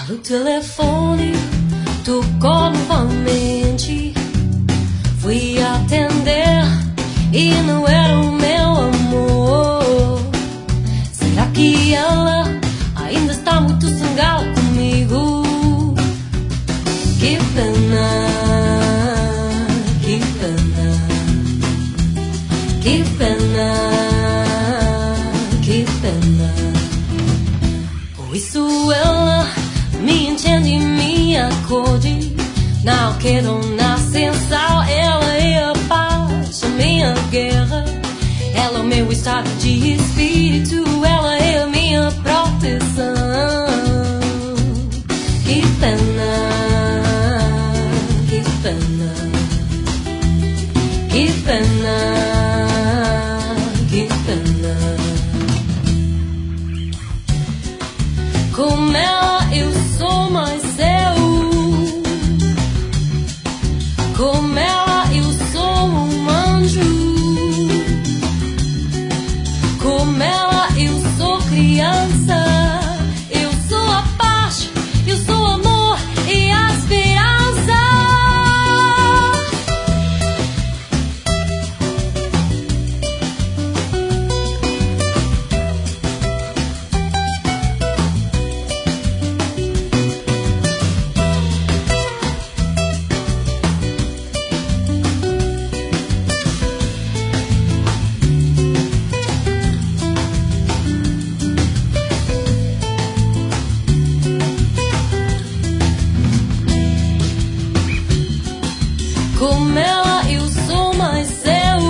O telefone tocou novamente. Fui atender e não era o meu amor. Será que ela ainda está muito zangada comigo? Que pena, que pena, que pena, que pena. Por isso ela me entende e me acorde. Não quero nascer sal, ela é a paz, a minha guerra. Ela é o meu estado de espírito, ela é a minha proteção. Que pena, que pena, que pena, que pena. Com ela eu sou mais eu. Com ela eu sou um anjo. Com ela eu sou criança. Eu sou a paz, eu sou o amor e a esperança. Com ela eu sou mais eu.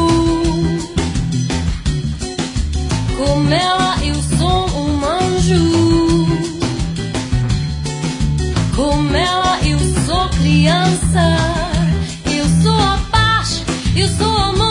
Com ela eu sou um anjo. Com ela eu sou criança. Eu sou a paz, eu sou o amor.